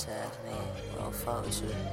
bitch ass nigga. Don't fuck with you.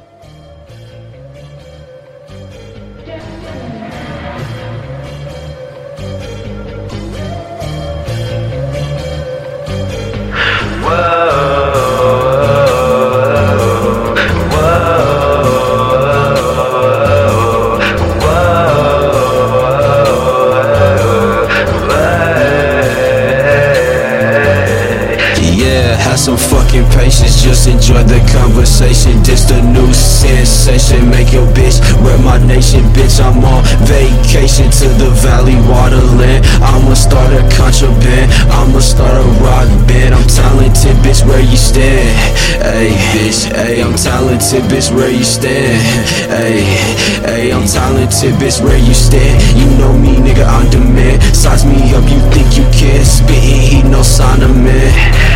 Have some fucking patience, just enjoy the conversation. This the new sensation, make your bitch rep my nation. Bitch, I'm on vacation to the valley waterland. I'ma start a contraband, I'ma start a rock band. I'm talented, bitch, where you stand? Ayy, bitch, ayy, I'm talented, bitch, where you stand? Ayy, ayy, I'm talented, bitch, where you stand? You know me, nigga, on demand. Size me up, you think you can? Spittin' heat, no sign of man.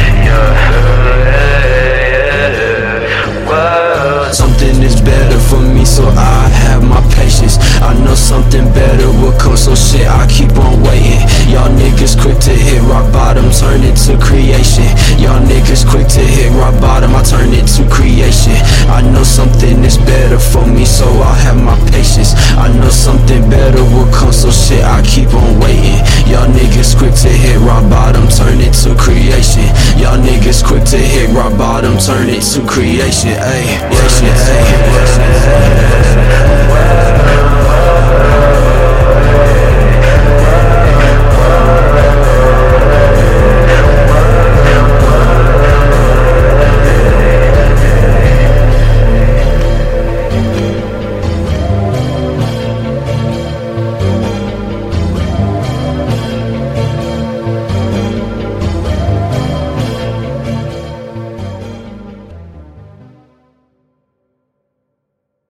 Something is better for me, so I have my patience. I know something better will come, so shit, I keep on waiting. Y'all niggas quick to hit rock bottom, turn it to creation. Y'all niggas quick to hit rock bottom, I turn it to creation. I know something is better for me, so I have my patience. I know something better will come, so shit, I keep on waiting. Y'all niggas quick to hit rock bottom, turn it to creation. Y'all niggas quick to hit rock bottom, turn it to creation. Ayy, creation, ayy.